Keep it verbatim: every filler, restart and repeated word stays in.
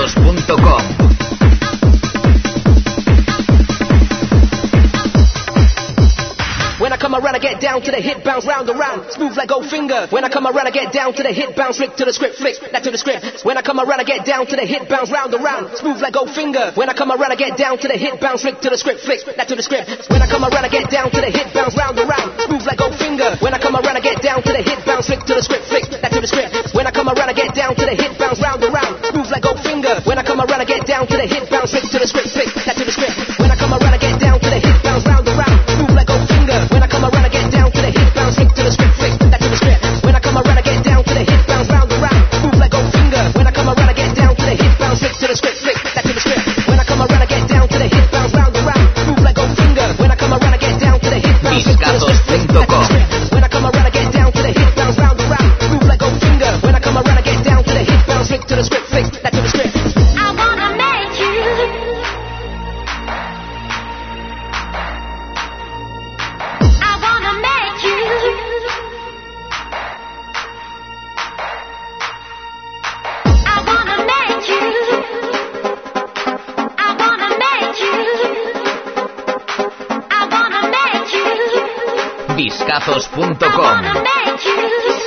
Discazos punto com. When I come around, I get down to the hit, bounce round and round, smooth like Goldfinger. When I come around, I get down to the hit, bounce, flick to the script, flick, that to the script. When I come around, I get down to the hit, bounce round and round, smooth like Goldfinger. When I come around, I get down to the hit, bounce, flick to the script, flick, that to the script. When I come around, I get down to the hit, bounce round and round, smooth like Goldfinger. When I come around, I get down to the hit, bounce, flick to the script, flick, that to the script. When I come around, I get down to the hit, bounce round and round, smooth like Goldfinger. When I come around, I get down to the hit, bounce, flick to the script, flick, that to the script. When I come around, I get down to the hit, bounce round and round, smooth like Goldfinger. When I come around, I get down to the hit, bounce, flick to the script, flick, that to the script. When I come around, I get down to the hit, bounce round and round, move like Goldfinger. When I come around, I get down to the hit, bounce, flick to the script, flick, that to the script. When I come around, I get down to the hit, bounce round and round, move like Goldfinger. When I come around, I get down to the hit, bounce, flick to the script, flick, that to the script. When I come around, I get down to the hit, bounce round and round, move like Goldfinger. When I come around, I get down to the hit, bounce, flick to the script, flick, that to the script. I wanna make you. I wanna make you. I wanna make you. I wanna make you. I wanna make you. Discazos punto I com. wanna make you.